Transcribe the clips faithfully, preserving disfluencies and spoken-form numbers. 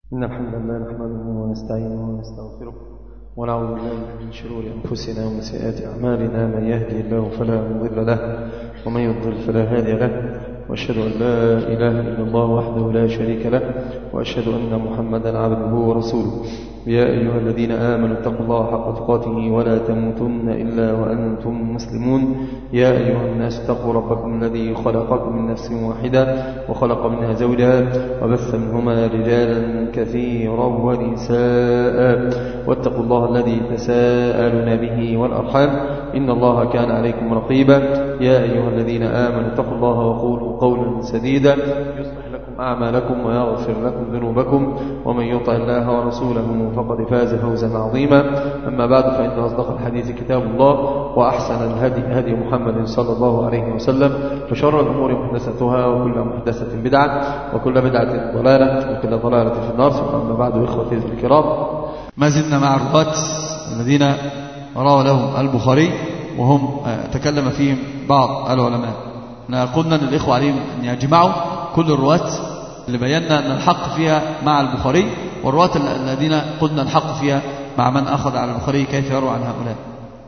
إن الحمد لله نحمده ونستعينه ونستغفره ونعوذ بالله من شرور أنفسنا ومن سيئات أعمالنا. من يهدي الله فلا مضل له ومن يضلل فلا هادي له، وأشهد أن لا إله إلا الله وحده لا شريك له، وأشهد أن محمدا عبده ورسوله. يا أيها الذين آمنوا اتقوا الله حق تقاته ولا تموتن إلا وأنتم مسلمون. يا أيها الناس اتقوا ربكم الذي خلقكم من نفس واحدة وخلق منها زوجها وبث منهما رجالا كثيرا ونساء، واتقوا الله الذي تساءلون به والأرحام إن الله كان عليكم رقيبا. يا أيها الذين آمنوا اتقوا الله وقولوا قولا سديدا يصلح لكم أعمالكم ويغفر لكم ذنوبكم، ومن يطع الله ورسوله فقد فاز فوزا عظيما. أما بعد، فإن أصدق الحديث كتاب الله، وأحسن الهدي هدي محمد صلى الله عليه وسلم، وشر الأمور محدثتها، وكل محدثة بدعة، وكل بدعة ضلالة، وكل ضلالة في النار. ثم أما بعد، إخوتي الكرام، ما زلنا مع الرواة الذين روى لهم البخاري وهم تكلم فيهم بعض العلماء. قلنا للإخوة عليهم أن يجمعوا كل الرواة اللي بينا أن الحق فيها مع البخاري، والرواة الذين قلنا الحق فيها مع من أخذ على البخاري، كيف يروى عن هؤلاء.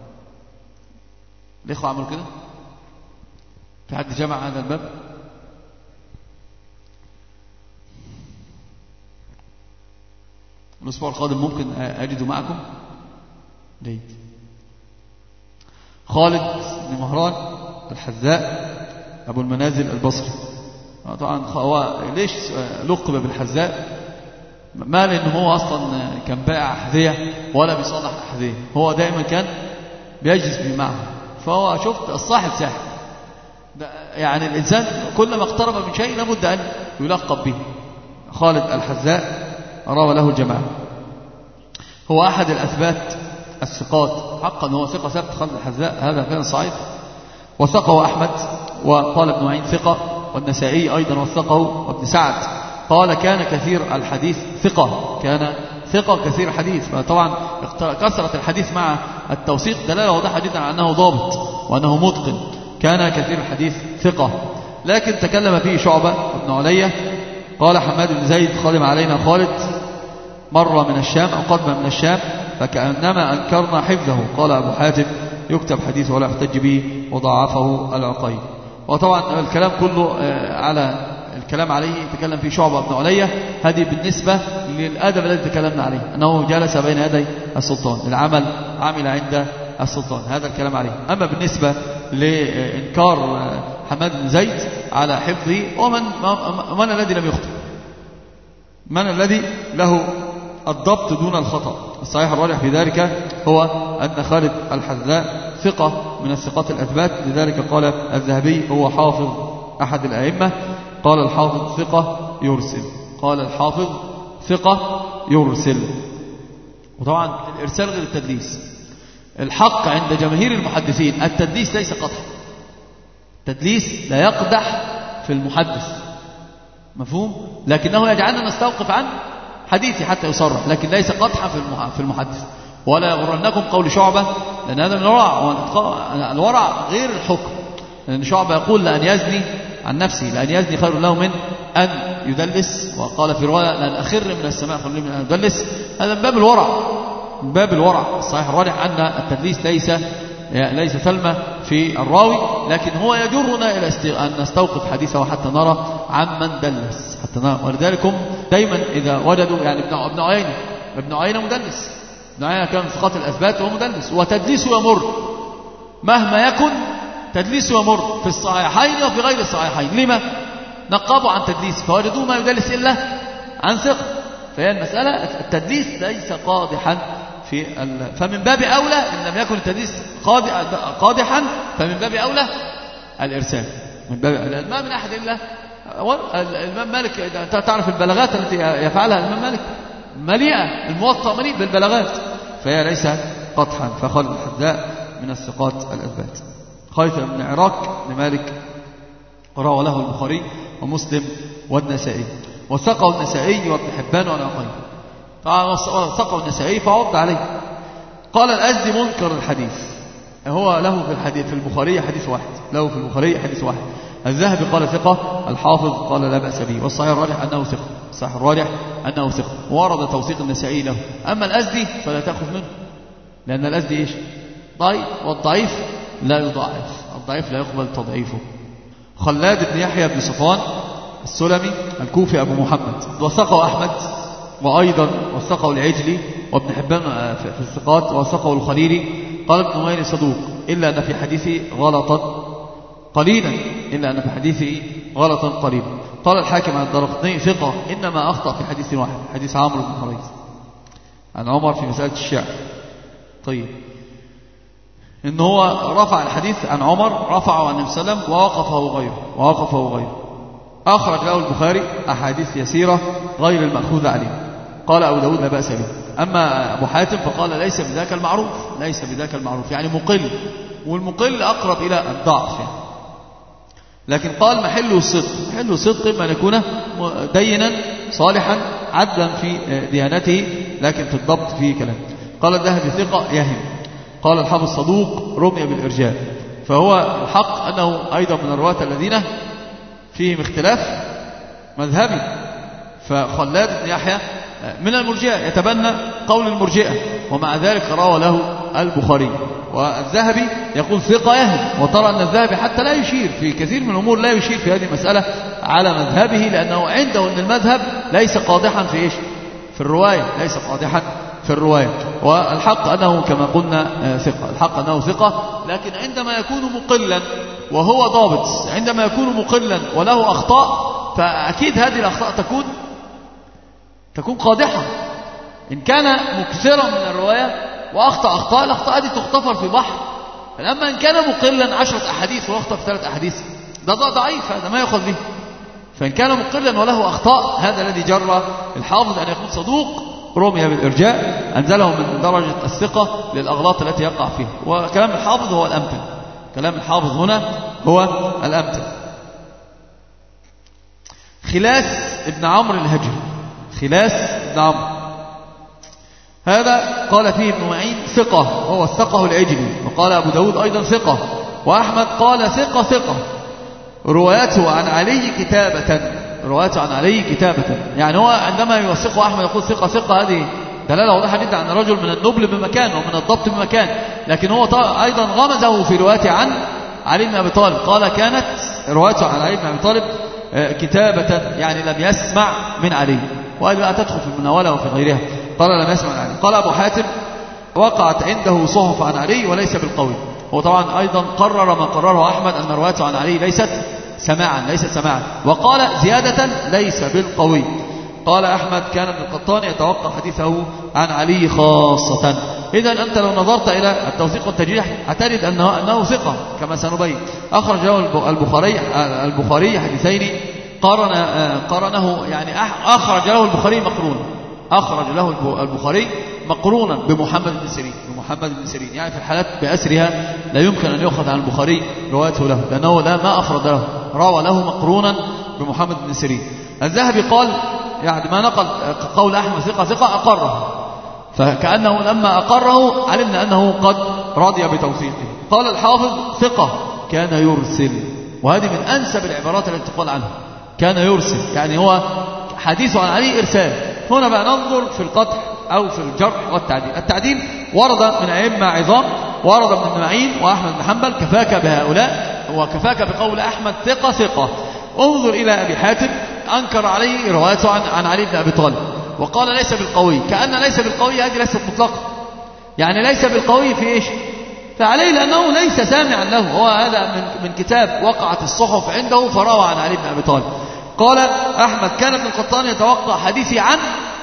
الإخوة عملوا كده؟ في حد جمع هذا الباب؟ الأسبوع القادم ممكن أجده معكم؟ جيد. خالد بن مهران الحذاء أبو المنازل البصري، طبعا هو ليش لقب بالحذاء؟ ما لأنه هو أصلا كان بائع أحذية ولا بيصلح أحذية، هو دائما كان بيجلس معه، فهو شفت الصاحب ساحب، يعني الإنسان كلما اقترب من شيء لابد أن يلقب به. خالد الحذاء روى له الجماعة، هو أحد الأثبات الثقات، حقا هو ثقة ثبت. خالد الحذاء هذا كان صعيد، وثقه أحمد، وقال ابن معين ثقة، والنسائي أيضا وثقه، وابن سعد قال كان كثير الحديث ثقة، كان ثقة كثير الحديث. فطبعا كثرة الحديث مع التوثيق دلالة واضحة جدا على أنه ضابط وأنه متقن. كان كثير الحديث ثقة. لكن تكلم فيه شعبة ابن علية قال حماد بن زيد قدم علينا خالد مرة من الشام أو قدم من الشام فكأنما أنكرنا حفظه. قال أبو حاتم يكتب حديثه ولا يحتج به، وضعفه العقيل. وطبعا الكلام كله على الكلام عليه تكلم فيه شعبة بن علية، هذه بالنسبة للأدب الذي تكلمنا عليه، أنه جلس بين يدي السلطان، العمل عمل عند السلطان، هذا الكلام عليه. أما بالنسبة لإنكار حماد بن زيد على حفظه، ومن من الذي لم يخطئ؟ من الذي له الضبط دون الخطأ؟ الصحيح الراجح في ذلك هو أن خالد الحذاء ثقة من الثقات الأثبات. لذلك قال الذهبي هو حافظ أحد الأئمة. قال الحافظ ثقة يرسل، قال الحافظ ثقة يرسل. وطبعا الإرسال غير التدليس. الحق عند جماهير المحدثين التدليس ليس قدح، التدليس لا يقدح في المحدث، مفهوم؟ لكنه يجعلنا نستوقف عن حديثي حتى يصرح، لكن ليس قدحا في المحدث. ولا يغرنكم قول شعبة، لأن هذا من الورع، الورع غير الحكم. لأن شعبة يقول لأن يزني عن نفسه، لأن يزني خير له من أن يدلس، وقال في رواية لأن أخر من السماء خير من أن يدلس. هذا من باب الورع، من باب الورع. الصحيح الراجح أن التدليس ليس ليس ثلمة في الراوي، لكن هو يجرنا إلى أن نستوقف حديثه حتى نرى عمن دلس، حتى نرى. ولذلك دايما إذا وجدوا، يعني ابن عيينة ابن عيينة مدلس، ابن عيينة كان من ثقات الأثبات وهو مدلس، وتدليسه يمر مهما يكن، تدليسه يمر في الصحيحين وفي غير الصحيحين. لما؟ نقبوا عن تدليس فوجدوه ما يدلس إلا عن ثقة. فهي المسألة التدليس ليس قادحا في ال... فمن باب أولى إن لم يكن التدليس قادحا، فمن باب أولى الإرسال. من باب ما من أحد إلا الإمام مالك. تعرف البلاغات التي يفعلها الإمام مالك مليئة، الموطأ مليء بالبلاغات، فهي ليس قدحا. فخالد الحذاء من الثقات الأثبات. خالد بن عراق لمالك روى له البخاري ومسلم والنسائي، وثقه النسائي وابن حبان والعقيل. وثقه النسائي فعرض عليه. قال الأزدي منكر الحديث، هو له في الحديث في البخاري حديث واحد، له في البخاري حديث واحد. الذهبي قال ثقة، الحافظ قال لا بأس به، والصحيح الراجح أنه ثقة. صح الراجح أنه ثقة، ورد توثيق النسائي له. أما الأزدي فلا تأخذ منه، لأن الأزدي إيش؟ ضعيف، والضعيف لا يضاعف، الضعيف لا يقبل تضعيفه. خلاد بن يحيى بن صفوان السلمي الكوفي أبو محمد، وثقه أحمد، وأيضا وثقه العجلي وابن حبان في الثقات، وثقه الخليلي. قال ابن نمير صدوق إلا أن في حديثه غلطا قليلا، إلا أن في حديثه غلطا قليلا. قال الحاكم عن الدارقطني ثقة إنما أخطأ في حديث واحد، حديث عمرو بن حريث عن عمر في مسألة الشعر. طيب، إن هو رفع الحديث عن عمر، رفعه عن النبي صلى الله عليه وسلم ووقفه غيره، ووقفه غيره. أخرج له البخاري أحاديث يسيرة غير المأخوذ عليه. قال أبو داود لا بأس به. أما أبو حاتم فقال ليس بذاك المعروف، ليس بذاك المعروف يعني مقل، والمقل أقرب إلى الضعف يعني. لكن قال محله الصدق، محله الصدق إما أن يكون دينا صالحا عدلا في ديانته، لكن في الضبط فيه كلام. قال الذهبي ثقة يهم. قال الحافظ صدوق رمي بالإرجاء. فهو الحق أنه أيضا من الرواة الذين فيهم اختلاف مذهبي. فخلاد بن يحيى من المرجئة، يتبنى قول المرجئة، ومع ذلك روى له البخاري. والذهبي يقول ثقة يهم، وترى أن الذهبي حتى لا يشير في كثير من الأمور، لا يشير في هذه المسألة على مذهبه، لأنه عنده أن المذهب ليس قادحا في إيش؟ في الرواية، ليس قادحا في الرواية. والحق أنه كما قلنا ثقة، الحق أنه ثقة، لكن عندما يكون مقلا وهو ضابط، عندما يكون مقلا وله أخطاء، فأكيد هذه الأخطاء تكون تكون قادحة. إن كان مكثرا من الرواية وأخطأ أخطاء، الأخطاء هذه تغتفر في بحر. أما إن كان مقلا عشرة أحاديث وأخطأ في ثلاث أحاديث، ده ضعيف، هذا ما يأخذ به. فإن كان مقلا وله أخطاء، هذا الذي جرى الحافظ أن يكون صدوق رمي بالإرجاء، أنزله من درجة الثقة للأغلاط التي يقع فيها. وكلام الحافظ هو الأمثل، كلام الحافظ هنا هو الأمثل. خلاس ابن عمرو الهجري، خلاس ابن عمرو هذا قال فيه ابن معين ثقة، وهو الثقة العجلي. وقال أبو داود أيضا ثقة، وأحمد قال ثقة ثقة. روايته عن علي كتابة، روايته عن علي كتابة، يعني هو عندما يوثقه أحمد يقول ثقة ثقة، هذه دلالة واضحة جدا عن رجل من النبل بمكان ومن الضبط بمكان. لكن هو أيضا غمزه في روايته عن علي بن أبي طالب، قال كانت روايته عن علي بن أبي طالب كتابة، يعني لم يسمع من علي، وهذه بقى تدخل في المناولة وفي غيرها. قال لم يسمع من علي. قال أبو حاتم وقعت عنده صحف عن علي وليس بالقوي. هو طبعا أيضا قرر ما قرره أحمد أن روايته عن علي ليست سماعا، ليست سماعا. وقال زيادة ليس بالقوي. قال أحمد كان ابن القطان يتوقع حديثه عن علي خاصة. إذن أنت لو نظرت إلى التوثيق والتجريح هتجد أنه, أنه ثقة كما سنبين. أخرج له البخاري البخاري حديثين قارن قارنه، يعني أخرج له البخاري مقرونا، أخرج له البخاري مقرونا بمحمد بن سيرين، بمحمد بن سيرين، يعني في الحالات بأسرها لا يمكن أن يأخذ عن البخاري روايته له، لأنه لا ما أفرد له، روى له مقرونا بمحمد بن سيرين. الذهبي قال يعني ما نقل قول أحمد ثقة ثقة أقره، فكأنه لما أقره علمنا أنه قد رضي بتوثيقه. قال الحافظ ثقة كان يرسل، وهذه من أنسب العبارات التي تقال عنها، كان يرسل، يعني هو حديثه عن علي إرسال. هنا بقى ننظر في القطع أو في الجرح والتعديل. التعديل ورد من أئمة عظام، ورد من ابن معين وأحمد بن حنبل، كفاك بهؤلاء وكفاك بقول أحمد ثقة ثقة. انظر إلى أبي حاتم أنكر عليه روايته عن, عن علي بن أبي طالب وقال ليس بالقوي، كأن ليس بالقوي هذه ليست مطلقة، يعني ليس بالقوي في إيش؟ فعليه لأنه ليس سامعا له، هو هذا من, من كتاب وقعت الصحف عنده فروى عن علي بن أبي طالب. قال أحمد كان ابن القطان يتوقع حديثي عن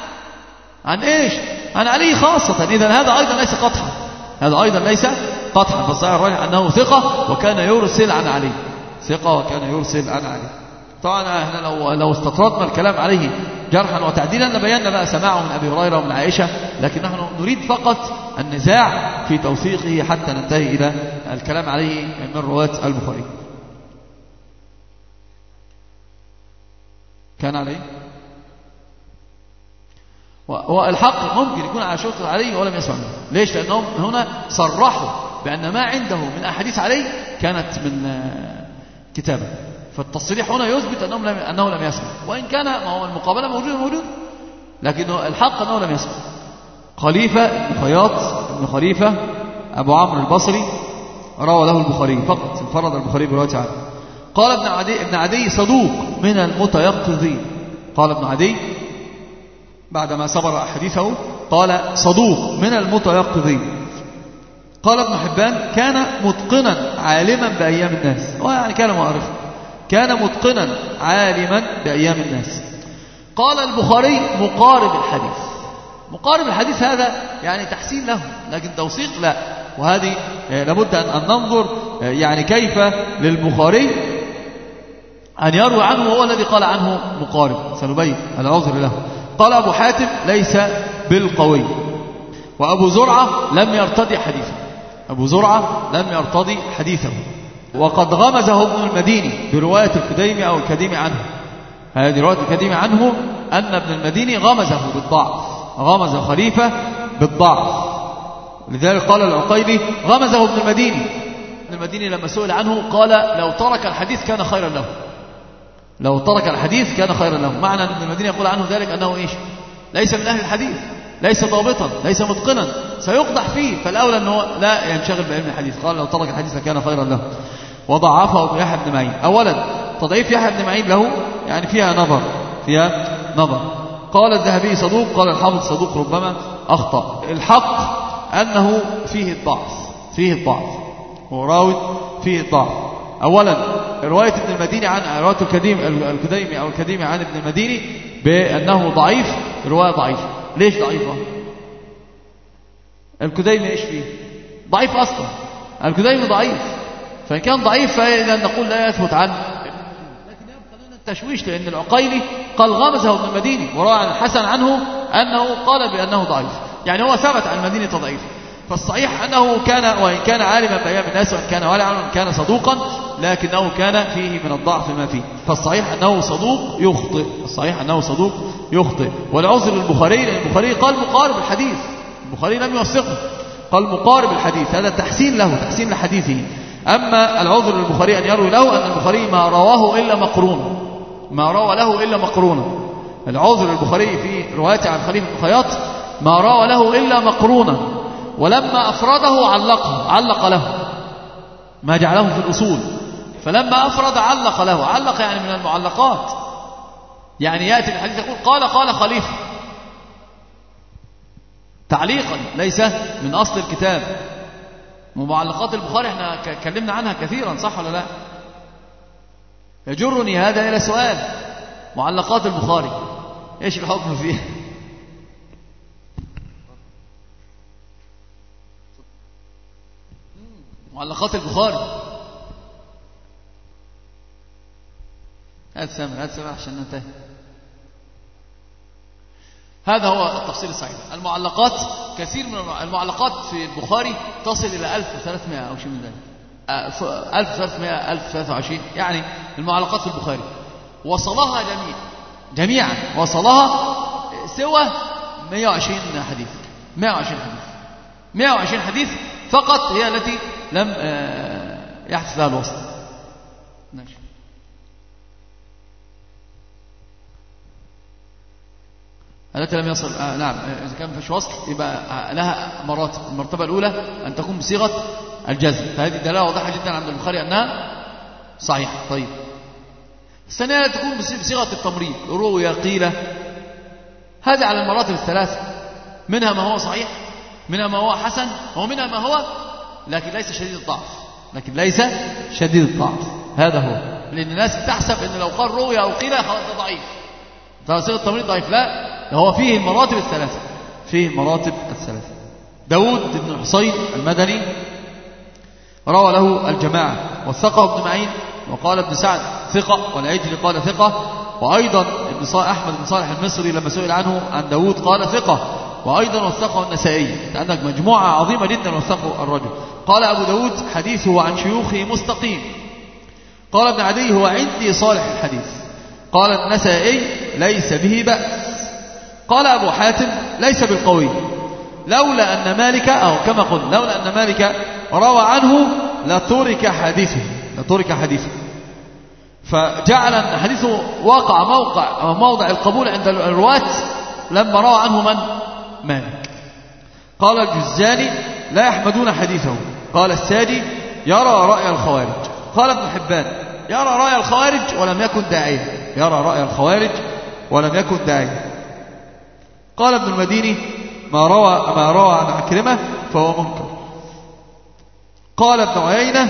عن إيش؟ عن علي خاصة. إذن هذا أيضا ليس قطعا، هذا أيضا ليس قطعا، فالصحيح الراجح أنه ثقة وكان يرسل عن علي، ثقة وكان يرسل عن علي. طبعا احنا لو لو استطردنا الكلام عليه جرحا وتعديلا لبينا بقى سماعه من أبي هريرة ومن عائشة، لكن نحن نريد فقط النزاع في توثيقه حتى ننتهي إلى الكلام عليه من رواة البخاري. كان عليه والحق ممكن يكون على شرط علي ولم يسمع منه. ليش؟ لأنهم هنا صرحوا بأن ما عنده من أحاديث علي كانت من كتابة، فالتصريح هنا يثبت أنه لم, أنه لم يسمع، وإن كان ما هو المقابلة موجودة موجود، لكن الحق أنه لم يسمع. خليفة بن خياط بن خليفة أبو عمرو البصري روى له البخاري فقط، انفرد البخاري بروايته عنه. قال ابن عدي, ابن عدي صدوق من المتيقظين. قال ابن عدي بعدما صبر حديثه قال صدوق من المتيقظين. قال ابن حبان كان متقنا عالما بأيام الناس، ويعني كان معرفا، كان متقنا عالما بأيام الناس. قال البخاري مقارب الحديث. مقارب الحديث هذا يعني تحسين له، لكن توثيق لا. وهذه لابد أن ننظر يعني كيف للبخاري أن يروي عنه وهو الذي قال عنه مقارب، سنبين العذر له. قال أبو حاتم ليس بالقوي. وأبو زرعة لم يرتضي حديثه. أبو زرعة لم يرتضي حديثه، وقد غمزه ابن المديني برواية الكديمي أو الكديمي عنه. هذه رواية الكديمي عنه أن ابن المديني غمزه بالضعف، غمز خليفة بالضعف. لذلك قال العقيلي غمزه ابن المديني. ابن المديني لما سئل عنه قال لو ترك الحديث كان خيرا له، لو ترك الحديث كان خيرا له. معنى أن ابن المديني يقول عنه ذلك أنه إيش؟ ليس من أهل الحديث، ليس ضابطا، ليس متقنا، سيقدح فيه، فالأولى أنه لا ينشغل بعلم الحديث. قال لو ترك الحديث كان خيرا له. وضعفه ابن يحيى بن معين. أولا تضعيف يحيى بن معين له يعني فيها نظر، فيها نظر. قال الذهبي صدوق، قال الحافظ صدوق ربما أخطأ. الحق أنه فيه الضعف، فيه الضعف، هو راوي فيه الضعف. أولا رواية ابن المديني عن رواية الكديمي أو الكديمي عن ابن المديني بأنه ضعيف، رواية ضعيفة. ليش ضعيفة؟ الكديمي إيش فيه؟ ضعيف أصلا، الكديمي ضعيف، فإن كان ضعيف فإذا نقول لا يثبت عنه. لكن يبقى لنا التشويش، لأن العقيلي قال غمزه ابن المديني، وروى عن الحسن عنه أنه قال بأنه ضعيف، يعني هو ثبت عن المديني تضعيف. فالصحيح أنه كان، وإن كان عالما بأيام الناس، وإن كان ولعا، وإن كان صدوقا، لكنه كان فيه من الضعف ما فيه. فالصحيح أنه صدوق يخطئ، الصحيح أنه صدوق يخطئ. والعذر للبخاري، لأن البخاري قال مقارب الحديث، البخاري لم يوثقه، قال مقارب الحديث، هذا تحسين له، تحسين لحديثه. أما العذر للبخاري أن يروي له أن البخاري ما رواه إلا مقرونا، ما روى له إلا مقرونا. العذر للبخاري في روايته عن خليفة بن خياط ما روى له إلا مقرونا، ولما أفرده علقه، علق له، ما جعله في الأصول. فلما أفرد علق له، علق يعني من المعلقات، يعني يأتي الحديث يقول قال قال خليفة تعليقا، ليس من أصل الكتاب. ومعلقات البخاري احنا اتكلمنا عنها كثيرا، صح ولا لا؟ يجرني هذا إلى سؤال، معلقات البخاري ايش الحكم فيها؟ معلقات البخاري، هات سامر، هات سامر عشان ننتهي. هذا هو التفصيل الصحيح. المعلقات كثير من المعلقات في البخاري تصل إلى ألف وثلاثمائة أو شيء من ذلك، ألف وثلاثمائة، ألف وثلاثة وعشرين، يعني المعلقات في البخاري وصلها جميع جميعا وصلها سوى مئة وعشرين حديث، مئة وعشرين حديث، مئة وعشرين حديث فقط هي التي لم يحدث لها الوصل. ماشي. التي لم يصل آه نعم، إذا كان فيش وصل يبقى لها مراتب. المرتبة الأولى أن تكون بصيغة الجزم، فهذه دلالة واضحة جدا عند البخاري أنها صحيحة. طيب، الثانية تكون بصيغة التمريض، روي قيل، هذه على المراتب الثلاثة، منها ما هو صحيح، منها ما هو حسن، ومنها ما هو لكن ليس شديد الضعف، لكن ليس شديد الضعف. هذا هو، لأن الناس تحسب أن لو قال روي أو قيل خلاص ده ضعيف، صيغة التمريض ضعيف. لا، هو فيه المراتب الثلاثة، فيه المراتب الثلاثة. داود بن حسين المدني روى له الجماعة، وثقه ابن معين، وقال ابن سعد ثقة، والعجلي قال ثقة، وأيضا ابن أحمد بن صالح المصري لما سئل عنه عن داود قال ثقة، وأيضا وثقه النسائي. أنت عندك مجموعة عظيمة جدا وثقه الرجل. قال أبو داود حديثه عن شيوخه مستقيم. قال ابن عدي هو عندي صالح الحديث. قال النسائي ليس به بأس. قال أبو حاتم ليس بالقوي، لولا أن مالك، أو كما قلنا لولا أن مالك روى عنه لترك حديثه، لترك حديثه. فجعل حديثه واقع موقع موضع القبول عند الرواة لما روى عنه من؟ مالك. قال الجزاني لا يحمدون حديثه. قال الساجي يرى رأي الخوارج. قال ابن حبان يرى رأي الخوارج ولم يكن داعيا، يرى رأي الخوارج ولم يكن داعيا. قال ابن المديني ما روى ما روى عن عكرمة فهو منكر. قال ابن عيينة،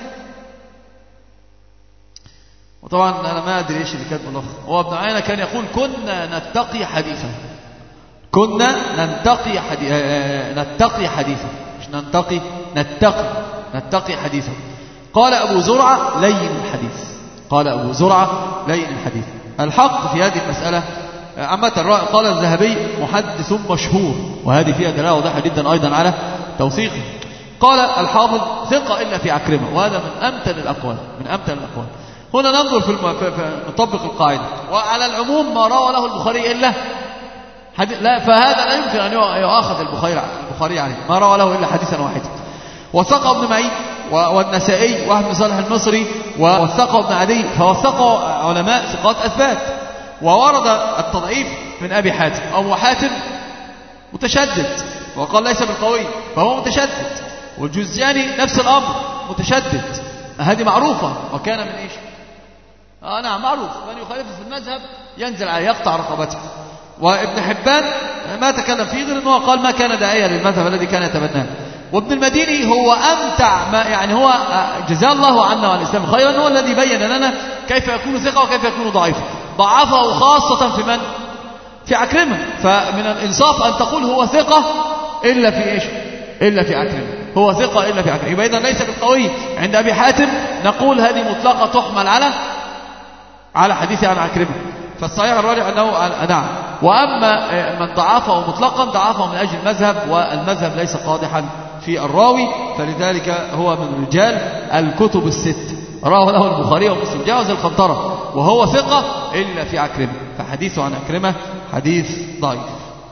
وطبعا أنا ما أدري إيش اللي كان بالأخ، هو ابن عيينة كان يقول كنا نتقي حديثا، كنا ننتقي حديث نتقي حديثا مش ننتقي نتقي نتقي حديثا. قال أبو زرعة لين الحديث، قال أبو زرعة لين الحديث. الحق في هذه المسألة عامة قال الذهبي محدث مشهور، وهذه فيها دلالة واضحة جدا أيضا على توثيقه. قال الحافظ ثقة إلا في عكرمة، وهذا من أمثل الأقوال، من أمثل الأقوال. هنا ننظر في, الم... في... في... نطبق القاعدة، وعلى العموم ما روى له البخاري إلا حديث، لا فهذا لا يمكن أن يؤاخذ البخاري البخاري عليه، ما روى له إلا حديثا واحدا. وثقه ابن معين والنسائي وابن صالح المصري ووثقه ابن عدي، فوثقه علماء ثقات أثبات. وورد التضعيف من أبي حاتم، أبو حاتم متشدد وقال ليس بالقوي فهو متشدد، والجزياني نفس الأمر متشدد، هذه معروفة. وكان من إيش؟ آه نعم معروف، من يخالف في المذهب ينزل عليه يقطع رقبته. وابن حبان ما تكلم فيه غير أنه قال ما كان داعيا للمذهب الذي كان يتبناه. وابن المديني هو أمتع ما يعني، هو جزاه الله عنا وعن الإسلام خيرا، هو الذي بين لنا كيف يكون ثقة وكيف يكون ضعيفا. ضعفه خاصة في من؟ في عكرمة. فمن الإنصاف أن تقول هو ثقة إلا في إيش؟ إلا في عكرمة، هو ثقة إلا في عكرمة، يبقى إذن ليس بالقوي. عند أبي حاتم نقول هذه مطلقة تحمل على على حديث عن عكرمة. فالصحيح الراجح أنه نعم. وأما من ضعفه مطلقا ضعفه من أجل المذهب، والمذهب ليس قادحا في الراوي، فلذلك هو من رجال الكتب الست، رواه له البخاري ومسلم، جاوز القنطرة، وهو ثقة إلا في عكرمة، فحديثه عن عكرمة حديث ضعيف.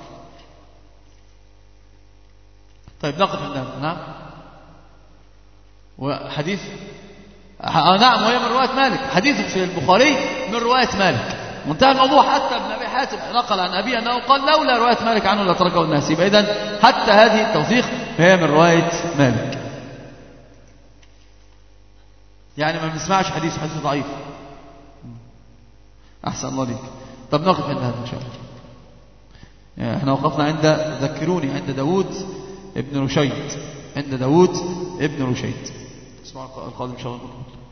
طيب نقف عندنا. نعم وحديث آه نعم وهي من رواية مالك، حديث في البخاري من رواية مالك، منتهى الموضوع. حتى ابن أبي حاتم نقل عن أبي أنه قال لولا رواية مالك عنه لتركه الناس. يبقى إذن حتى هذه التوثيق هي من رواية مالك، يعني ما بنسمعش حديث حديث ضعيف. أحسن الله ليك. طب نقف عند هذا إن شاء الله. يعني احنا وقفنا عند ذكروني عند داود ابن رشيد، عند داود ابن رشيد. اسمعوا القادم إن شاء الله.